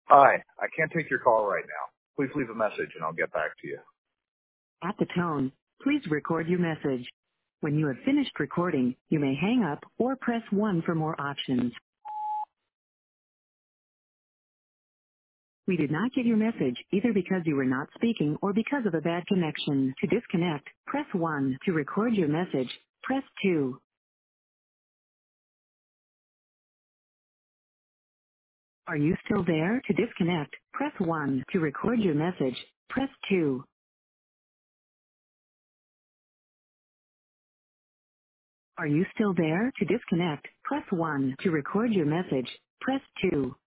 Hi, I can't take your call right now. Please leave a message and I'll get back to you. At the tone, please record your message. When you have finished recording, you may hang up or press 1 for more options. We did not get your message either because you were not speaking or because of a bad connection. To disconnect, press 1. To record your message, press 2. Are you still there? To disconnect, press 1. To record your message, press 2. Are you still there? To disconnect, press 1. To record your message, press 2.